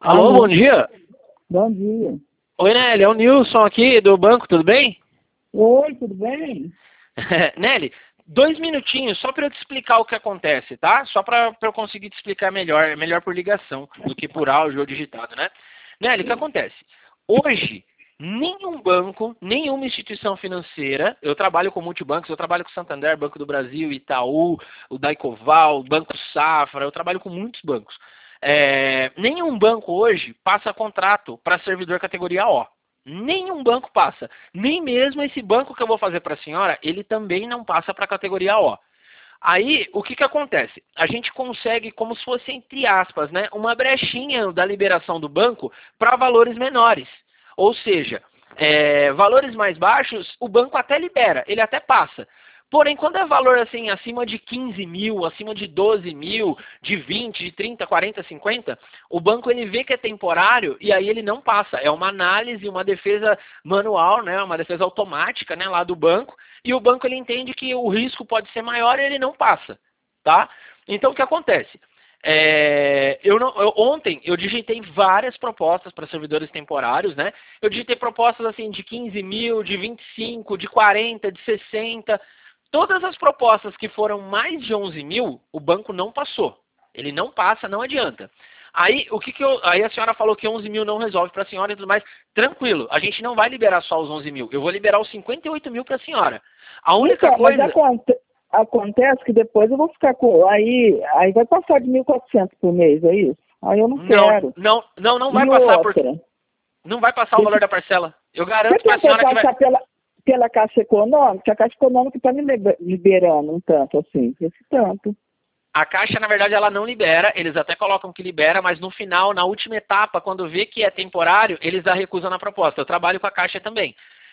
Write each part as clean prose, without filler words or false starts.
Alô, bom dia. Bom dia. Oi, Nelly, é o Nilson aqui do banco, tudo bem? Oi, tudo bem? Nelly, 2 minutinhos só para eu te explicar o que acontece, tá? Só para eu conseguir te explicar melhor, é melhor por ligação do que por áudio ou digitado, né? Nelly, o que acontece? Hoje, nenhum banco, nenhuma instituição financeira, eu trabalho com multibancos, eu trabalho com Santander, Banco do Brasil, Itaú, o Daicoval, Banco Safra, eu trabalho com muitos bancos. Nenhum banco hoje passa contrato para servidor categoria O. Nenhum banco passa. Nem mesmo esse banco que eu vou fazer para a senhora, ele também não passa para a categoria O. Aí, o que acontece? A gente consegue, como se fosse, entre aspas, né, uma brechinha da liberação do banco para valores menores. Ou seja, valores mais baixos, o banco até libera, ele até passa. Porém, quando é valor assim, acima de 15 mil, acima de 12 mil, de 20, de 30, 40, 50, o banco ele vê que é temporário e aí ele não passa. É uma análise, uma defesa manual, né, uma defesa automática, né, lá do banco, e o banco ele entende que o risco pode ser maior e ele não passa, tá? Então, o que acontece? Ontem eu digitei várias propostas para servidores temporários, né? Eu digitei propostas assim de 15 mil, de 25, de 40, de 60. Todas as propostas que foram mais de 11 mil, o banco não passou. Ele não passa, não adianta. Aí, aí a senhora falou que 11 mil não resolve para a senhora e tudo mais. Tranquilo, a gente não vai liberar só os 11 mil. Eu vou liberar os 58 mil para a senhora. A única coisa... Mas acontece que depois eu vou ficar com... Aí vai passar de 1.400 por mês, é isso? Aí eu não quero. Não vai passar porque... Não vai passar o valor da parcela. Eu garanto para a senhora que vai... Pela Caixa Econômica, a Caixa Econômica está me liberando um tanto assim, esse tanto. A Caixa, na verdade, ela não libera, eles até colocam que libera, mas no final, na última etapa, quando vê que é temporário, eles a recusam na proposta. Eu trabalho com a Caixa também.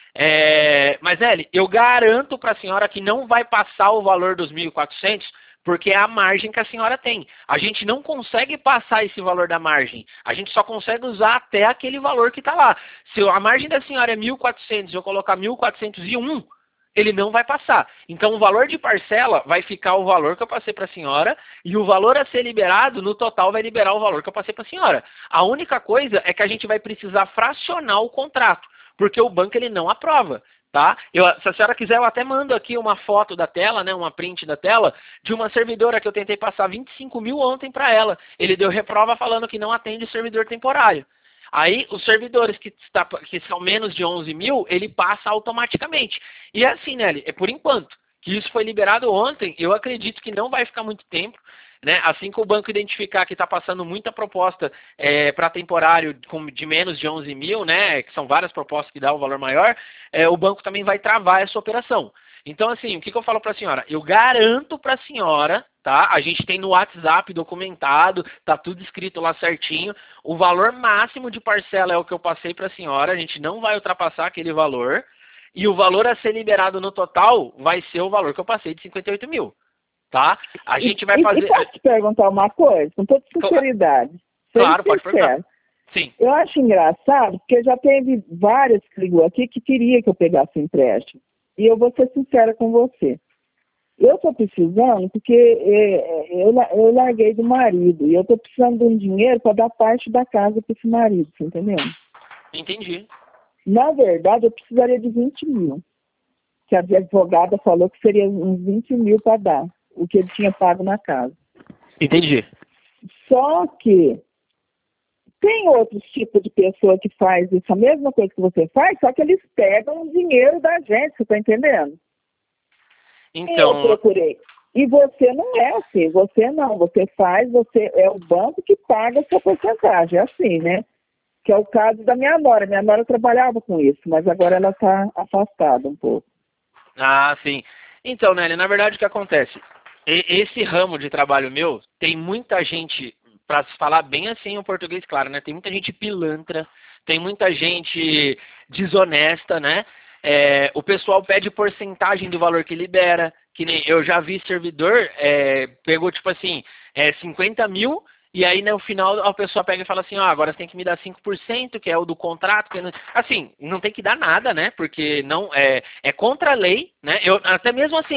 Mas, Eli, eu garanto para a senhora que não vai passar o valor dos 1.400, porque é a margem que a senhora tem. A gente não consegue passar esse valor da margem. A gente só consegue usar até aquele valor que está lá. Se a margem da senhora é 1.400 e eu colocar 1.401, ele não vai passar. Então, o valor de parcela vai ficar o valor que eu passei para a senhora e o valor a ser liberado, no total, vai liberar o valor que eu passei para a senhora. A única coisa é que a gente vai precisar fracionar o contrato, porque o banco ele não aprova. Tá? Se a senhora quiser, eu até mando aqui uma foto da tela, né, uma print da tela, de uma servidora que eu tentei passar 25 mil ontem para ela. Ele deu reprova falando que não atende servidor temporário. Aí, os servidores que são menos de 11 mil, ele passa automaticamente. E é assim, Nelly, é por enquanto, que isso foi liberado ontem, eu acredito que não vai ficar muito tempo. Né? Assim que o banco identificar que está passando muita proposta para temporário de menos de 11 mil, né? Que são várias propostas que dão um valor maior, o banco também vai travar essa operação. Então, assim, o que eu falo para a senhora? Eu garanto para a senhora, tá? A gente tem no WhatsApp documentado, tá tudo escrito lá certinho. O valor máximo de parcela é o que eu passei para a senhora, a gente não vai ultrapassar aquele valor. E o valor a ser liberado no total vai ser o valor que eu passei de 58 mil. Tá? A gente vai fazer... posso te perguntar uma coisa, com toda sinceridade? Claro, pode perguntar. Sim. Eu acho engraçado, porque já teve várias que ligou aqui que queria que eu pegasse empréstimo. E eu vou ser sincera com você. Eu estou precisando, porque eu larguei do marido, e eu estou precisando de um dinheiro para dar parte da casa para esse marido, você entendeu? Entendi. Na verdade, eu precisaria de 20 mil. Que a advogada falou que seria uns 20 mil para dar o que ele tinha pago na casa. Entendi. Só que tem outros tipos de pessoa que faz essa mesma coisa que você faz, só que eles pegam o dinheiro da gente, você está entendendo? Então... Eu procurei. E você não é assim, você não. Você é o banco que paga a sua porcentagem, é assim, né? Que é o caso da minha nora. Minha nora trabalhava com isso, mas agora ela está afastada um pouco. Ah, sim. Então, Nelly, na verdade o que acontece? Esse ramo de trabalho meu, tem muita gente, para falar bem assim o português claro, né? Tem muita gente pilantra, tem muita gente desonesta, né? O pessoal pede porcentagem do valor que libera, que nem eu já vi servidor, pegou tipo assim, 50 mil, e aí no final a pessoa pega e fala assim, agora você tem que me dar 5%, que é o do contrato, que não... Assim, não tem que dar nada, né? Porque não é contra a lei, né? Até mesmo assim,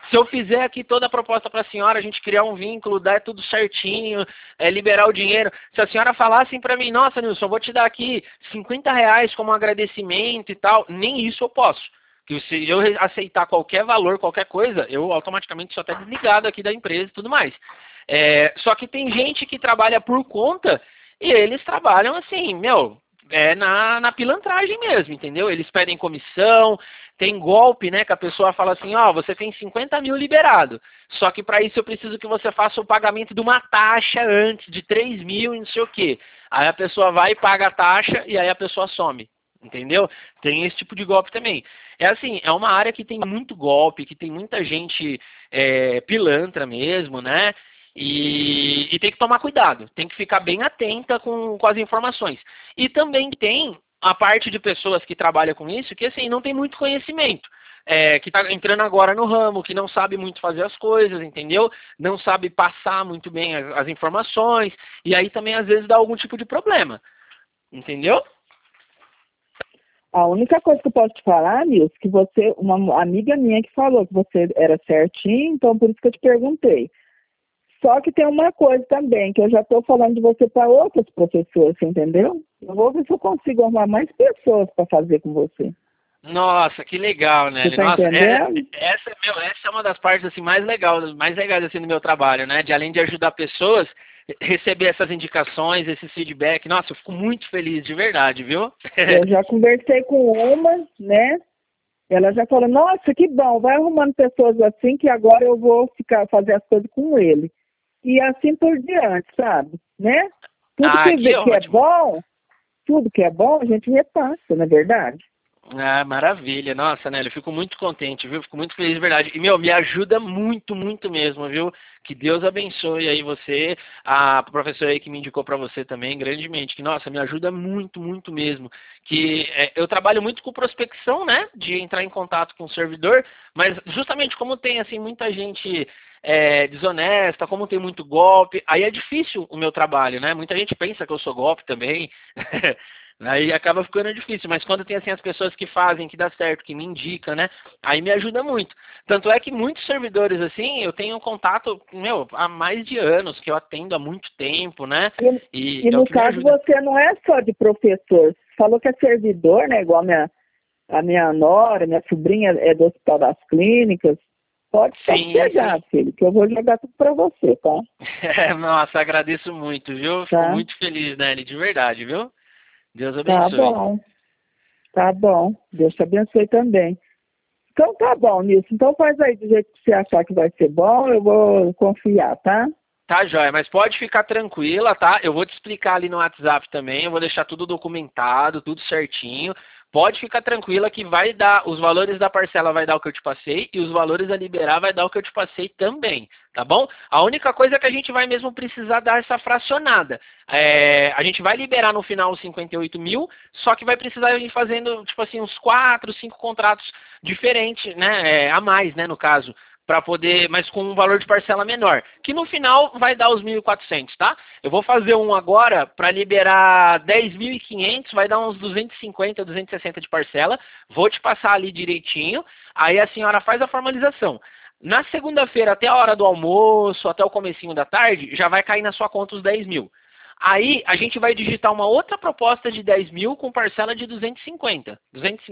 Se eu fizer aqui toda a proposta para a senhora, a gente criar um vínculo, dar tudo certinho, liberar o dinheiro. Se a senhora falar assim para mim, nossa, Nilson, eu vou te dar aqui R$ 50 como agradecimento e tal, nem isso eu posso. Que se eu aceitar qualquer valor, qualquer coisa, eu automaticamente sou até desligado aqui da empresa e tudo mais. Só que tem gente que trabalha por conta e eles trabalham assim, na pilantragem mesmo, entendeu? Eles pedem comissão, tem golpe, né, que a pessoa fala assim, você tem 50 mil liberado, só que para isso eu preciso que você faça o pagamento de uma taxa antes, de 3 mil e não sei o quê. Aí a pessoa vai e paga a taxa e aí a pessoa some, entendeu? Tem esse tipo de golpe também. É assim, é uma área que tem muito golpe, que tem muita gente pilantra mesmo, né? E tem que tomar cuidado, tem que ficar bem atenta com as informações. E também tem a parte de pessoas que trabalham com isso, que assim, não tem muito conhecimento, que está entrando agora no ramo, que não sabe muito fazer as coisas, entendeu? Não sabe passar muito bem as informações, e aí também às vezes dá algum tipo de problema, entendeu? A única coisa que eu posso te falar, Nilson, que uma amiga minha que falou que você era certinho, então por isso que eu te perguntei. Só que tem uma coisa também, que eu já estou falando de você para outras professoras, você entendeu? Eu vou ver se eu consigo arrumar mais pessoas para fazer com você. Nossa, que legal, né? Você está Nossa, entendendo? essa é uma das partes assim, mais legais assim, do meu trabalho, né? De além de ajudar pessoas, receber essas indicações, esse feedback. Nossa, eu fico muito feliz, de verdade, viu? Eu já conversei com uma, né? Ela já falou, nossa, que bom, vai arrumando pessoas assim que agora eu vou fazer as coisas com ele. E assim por diante, sabe? Né? Tudo Que que é ótimo. bom, tudo que é bom, a gente repassa, não é verdade? Maravilha. Nossa, Nelly, eu fico muito contente, viu? Fico muito feliz, de verdade. E, me ajuda muito, muito mesmo, viu? Que Deus abençoe aí você, a professora aí que me indicou para você também, grandemente. Que, nossa, me ajuda muito, muito mesmo. Que eu trabalho muito com prospecção, né? De entrar em contato com o servidor, mas justamente como tem, assim, muita gente desonesta, como tem muito golpe, aí é difícil o meu trabalho, né? Muita gente pensa que eu sou golpe também. Aí acaba ficando difícil, mas quando tem assim as pessoas que fazem, que dá certo, que me indicam, né? Aí me ajuda muito. Tanto é que muitos servidores assim, eu tenho contato, há mais de anos, que eu atendo há muito tempo, né? E É o no que me caso ajuda. você não é só de professor, você falou que é servidor, né? Igual a minha nora, minha sobrinha é do Hospital das Clínicas. Pode chegar, filho, que eu vou jogar tudo para você, tá? Nossa, agradeço muito, viu? Fico muito feliz, né, de verdade, viu? Deus abençoe. Tá bom. Tá bom. Deus te abençoe também. Então tá bom, Nilson. Então faz aí do jeito que você achar que vai ser bom, eu vou confiar, tá? Tá, joia, mas pode ficar tranquila, tá? Eu vou te explicar ali no WhatsApp também, eu vou deixar tudo documentado, tudo certinho. Pode ficar tranquila que vai dar, os valores da parcela vai dar o que eu te passei e os valores a liberar vai dar o que eu te passei também, tá bom? A única coisa é que a gente vai mesmo precisar dar essa fracionada. A gente vai liberar no final os 58 mil, só que vai precisar ir fazendo, tipo assim, uns 4, 5 contratos diferentes, né? A mais, né, no caso. Para poder, mas com um valor de parcela menor, que no final vai dar os 1.400, tá? Eu vou fazer um agora para liberar 10.500, vai dar uns 250, 260 de parcela. Vou te passar ali direitinho, aí a senhora faz a formalização. Na segunda-feira, até a hora do almoço, até o comecinho da tarde, já vai cair na sua conta os 10 mil. Aí a gente vai digitar uma outra proposta de 10 mil com parcela de 250,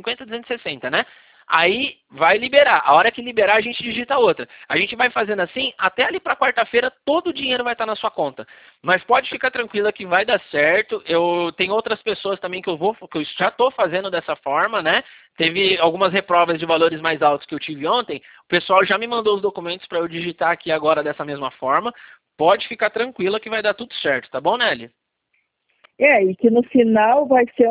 260, né? Aí vai liberar. A hora que liberar, a gente digita outra. A gente vai fazendo assim, até ali para quarta-feira, todo o dinheiro vai estar na sua conta. Mas pode ficar tranquila que vai dar certo. Eu tenho outras pessoas também que eu já estou fazendo dessa forma, né? Teve algumas reprovas de valores mais altos que eu tive ontem. O pessoal já me mandou os documentos para eu digitar aqui agora dessa mesma forma. Pode ficar tranquila que vai dar tudo certo, tá bom, Nelly? E que no final vai ser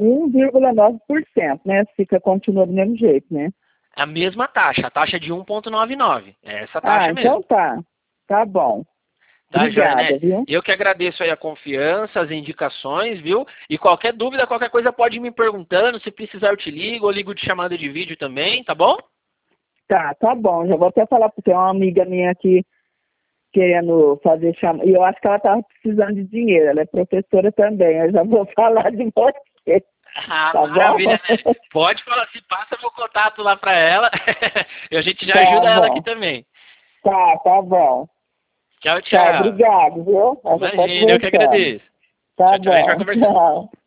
1,9%, né? Continua do mesmo jeito, né? A mesma taxa, a taxa de 1,99. É essa taxa mesmo. Então tá. Tá bom. Tá, Obrigada, joia, né? viu? Eu que agradeço aí a confiança, as indicações, viu? E qualquer dúvida, qualquer coisa pode ir me perguntando. Se precisar eu te ligo, ou ligo de chamada de vídeo também, tá bom? Tá bom. Já vou até falar porque tem uma amiga minha aqui querendo fazer chamada. E eu acho que ela estava precisando de dinheiro. Ela é professora também. Eu já vou falar de você. Ah, Tá maravilha, bom? né? Pode falar, se passa meu contato lá para ela, e a gente já Tá ajuda ela bom. aqui também. Tá bom. Tchau, Tá, tchau. obrigado, viu? A gente pode Imagina, eu que conversando. agradeço. Tá Tchau, tchau, a gente vai bom, conversando. tchau.